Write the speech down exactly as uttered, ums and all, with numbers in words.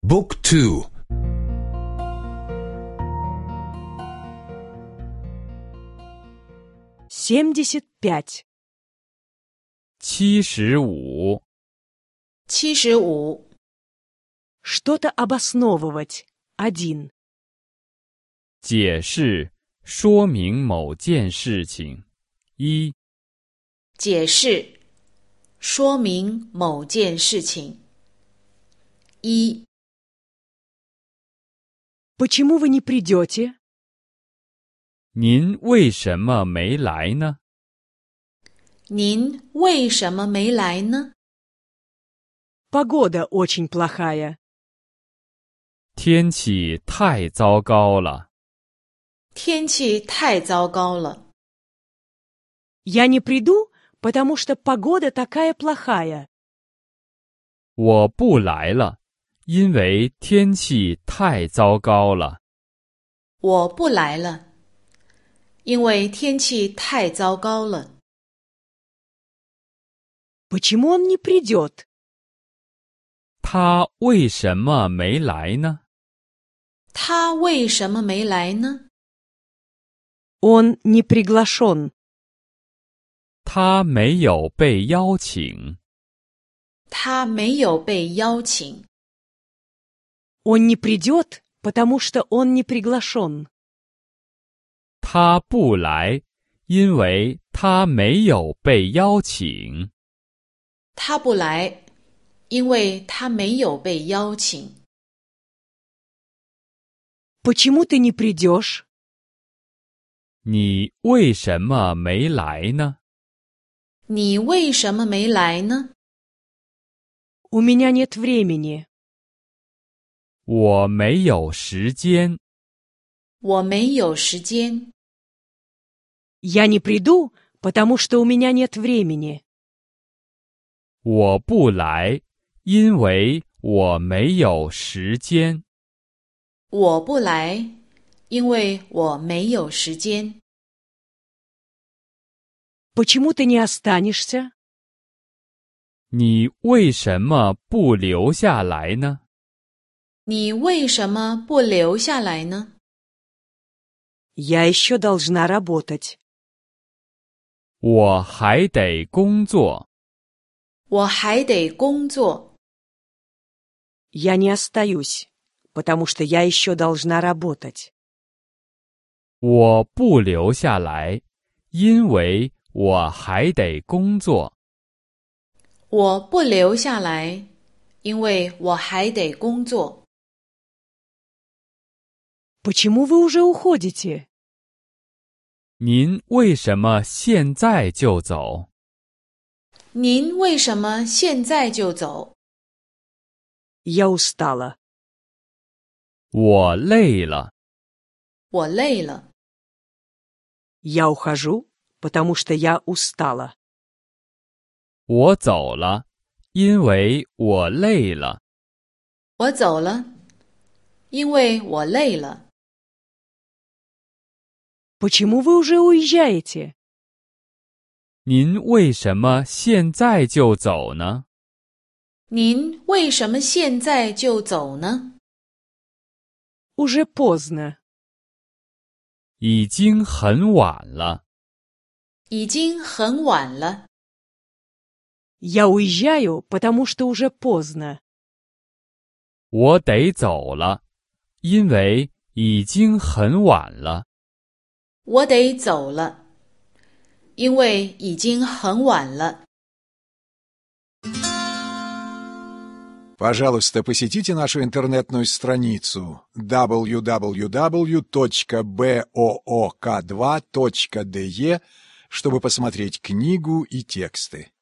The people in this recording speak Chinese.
Book two. семьдесят пять. 七十五， 七十五， Что-то обосновывать. Один. 解释、说明某件事情。一、 解释，说明某件事情。一， Почему вы не придете? 您为什么没来呢？ 您为什么没来呢？ Погода очень плохая. 天气太糟糕了。 天气太糟糕了。 Я не приду, потому что погода такая плохая. 我不来了，因为天气太糟糕了。 我不来了，因为天气太糟糕了。 Почему он не придет? 他为什么没来呢？ 他为什么没来呢？ Он не приглашен. 他没有被邀请。 他没有被邀请。 Он не придет, потому что он не приглашен. 他不来，因为他没有被邀请。 他不来，因为他没有被邀请。 Почему ты не придешь? 你为什么没来呢？ 你为什么没来呢？ У меня нет времени. 我没有时间。 我没有时间。 Я не приду, потому что у меня нет времени. 我不来，因为我没有时间。 我不来，因为我没有时间。 Почему ты не останешься? 你为什么不留下来呢？ 你为什么不留下来呢？ Я еще должна работать. 我还得工作。 我还得工作。 Я не остаюсь, потому что я еще должна работать. 我不留下来，因为我还得工作。 我不留下来，因为我还得工作。 Почему вы уже уходите? 您为什么现在就走？ 您为什么现在就走？ Я устала. 我累了。 我累了。 Я ухожу, потому что я устала. 我走了，因为我累了。 我走了，因为我累了。 Почему вы уже уезжаете? 您为什么现在就走呢？ 您为什么现在就走呢？ Уже поздно. 已经很晚了。 已经很晚了。 Я уезжаю, потому что уже поздно. 我得走了，因为已经很晚了。 我得走了，因为已经很晚了。 Пожалуйста, посетите нашу интернетную страницу дабл ю дабл ю дабл ю точка боок два точка де, чтобы посмотреть книгу и тексты.